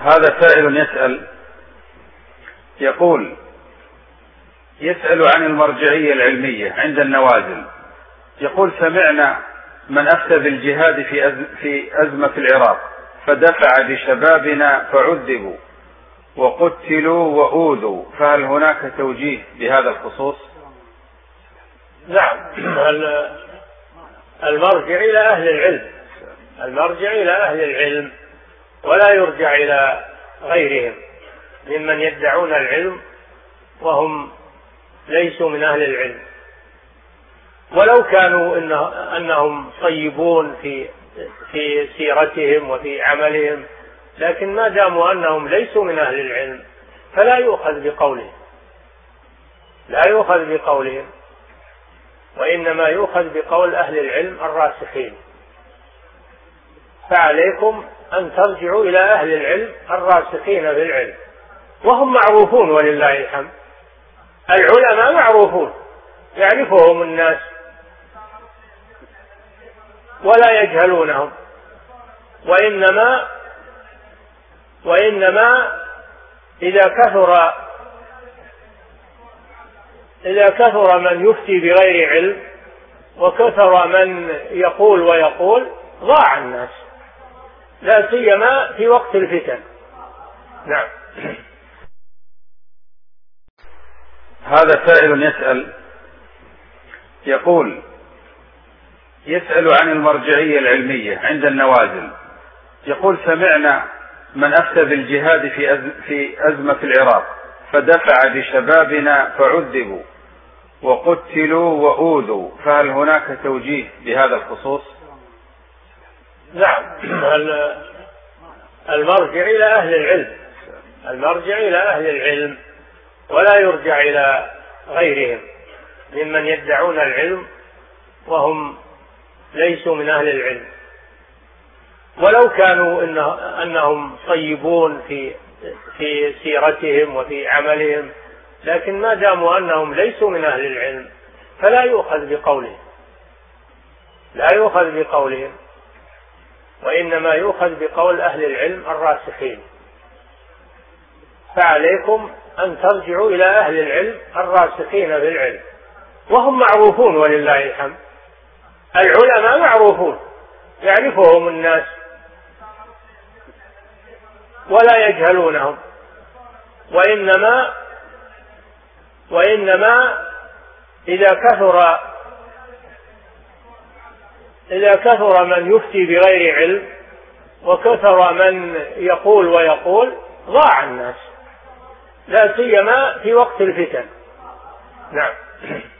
هذا سائل يسأل عن المرجعية العلمية عند النوازل. يقول: سمعنا من أفتى بالجهاد في أزمة العراق فدفع بشبابنا فعذبوا وقتلوا وأوذوا، فهل هناك توجيه بهذا الخصوص؟ نعم، المرجع إلى أهل العلم، المرجع إلى أهل العلم ولا يرجع إلى غيرهم ممن يدعون العلم وهم ليسوا من أهل العلم، ولو كانوا أنهم طيبون في سيرتهم وفي عملهم، لكن ما داموا أنهم ليسوا من أهل العلم فلا يؤخذ بقولهم، لا يؤخذ بقولهم، وإنما يؤخذ بقول أهل العلم الراسخين. فعليكم أن ترجعوا إلى أهل العلم الراسخين في العلم، وهم معروفون ولله الحمد. العلماء معروفون يعرفهم الناس ولا يجهلونهم، وإنما إذا كثر من يفتي بغير علم وكثر من يقول ويقول ضاع الناس، لا سيما في وقت الفتن. نعم. هذا سائل يسأل عن المرجعية العلمية عند النوازل. يقول: سمعنا من أفتى بالجهاد في أزمة العراق فدفع بشبابنا فعذبوا وقتلوا وأوذوا، فهل هناك توجيه بهذا الخصوص؟ نعم، المرجع إلى أهل العلم، المرجع إلى أهل العلم ولا يرجع إلى غيرهم ممن يدعون العلم وهم ليسوا من أهل العلم، ولو كانوا أنهم طيبون في سيرتهم وفي عملهم، لكن ما داموا أنهم ليسوا من أهل العلم فلا يؤخذ بقولهم، لا يؤخذ بقولهم، وإنما يؤخذ بقول أهل العلم الراسخين. فعليكم أن ترجعوا إلى أهل العلم الراسخين في العلم، وهم معروفون ولله الحمد. العلماء معروفون يعرفهم الناس ولا يجهلونهم، وإنما إذا كثر من يفتي بغير علم وكثر من يقول ويقول ضاع الناس، لا سيما في وقت الفتن. نعم.